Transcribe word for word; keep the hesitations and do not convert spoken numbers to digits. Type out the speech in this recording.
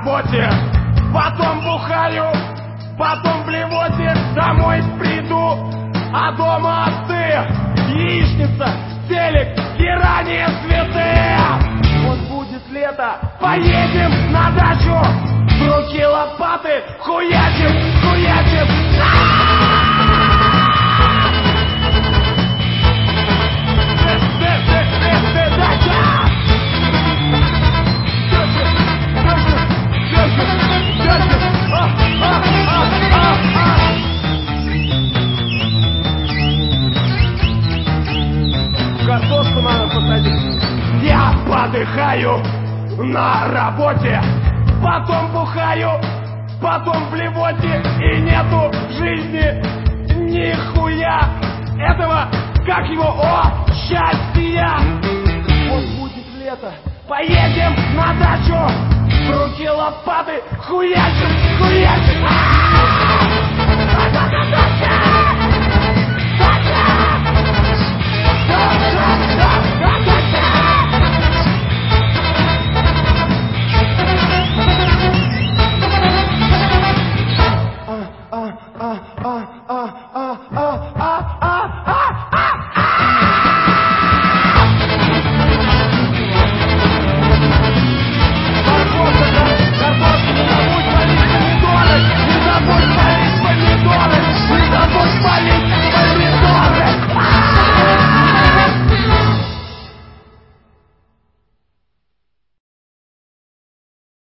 работе, потом бухаю, потом в блевоте, домой приду, а дома ты, яичница, телек и ранее цветы. Вот будет лето, поедем на дачу, в руки лопаты, хуячим, хуячим. Картошку надо посадить. Я подыхаю на работе, потом бухаю, потом в блевоте, и нету в жизни нихуя этого, как его, о, счастья. Вот будет лето, поедем на дачу, в руки лопаты, хуячим, хуячим. Ah, ah, ah, ah, ah.